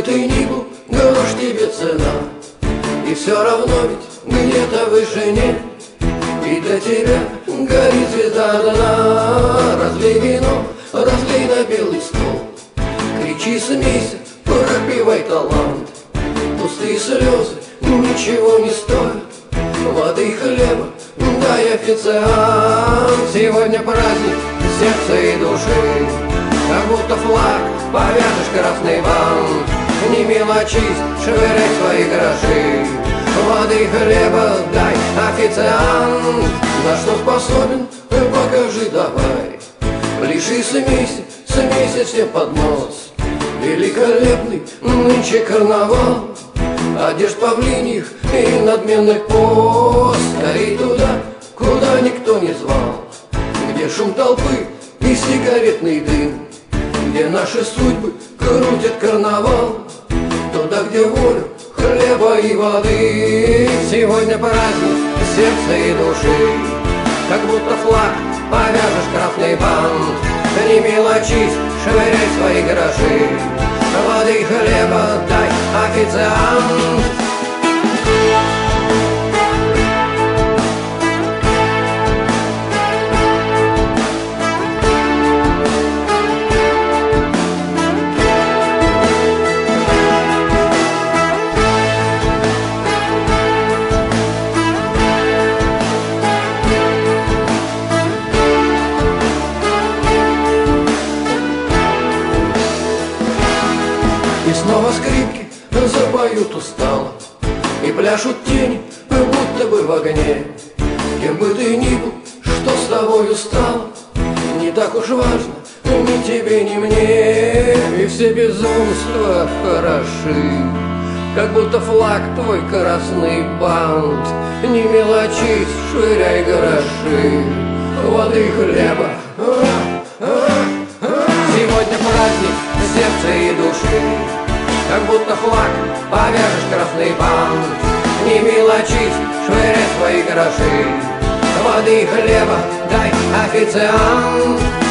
ты ни был, грош тебе цена. И все равно ведь где-то в вышине и для тебя горит звезда одна. Разлей вино, разлей на белый стол, кричи, смейся, пропивай талант. Пустые слезы ничего не стоят, воды и хлеба дай, официант. Сегодня праздник сердца и души, как будто флаг повяжешь красный бант. Не мелочись, швыряй свои гроши, воды и хлеба дай, официант. На что способен, покажи давай, пляши, смейся, смейся всем под нос. Великолепный нынче карнавал, одежд павлиньих и надменный пост. Скорей туда, куда никто не звал, где шум толпы и сигаретный дым, где наши судьбы крутят карнавал. Туда, где волю, хлеба и воды. Сегодня праздник сердца и души, как будто флаг повяжешь красный бант. Не мелочись, швыряй свои гроши, воды и хлеба дай, официант. И снова скрипки запоют устало, и пляшут тени, будто бы в огне. Кем бы ты ни был, что с тобою стало, не так уж важно ни тебе, ни мне. И все безумства хороши, как будто флаг твой красный бант. Не мелочись, швыряй гроши, воды и хлеба. Сегодня праздник сердца и души, как будто флаг повяжешь красный бант. Не мелочись, швыряй свои гроши, воды и хлеба дай, официант.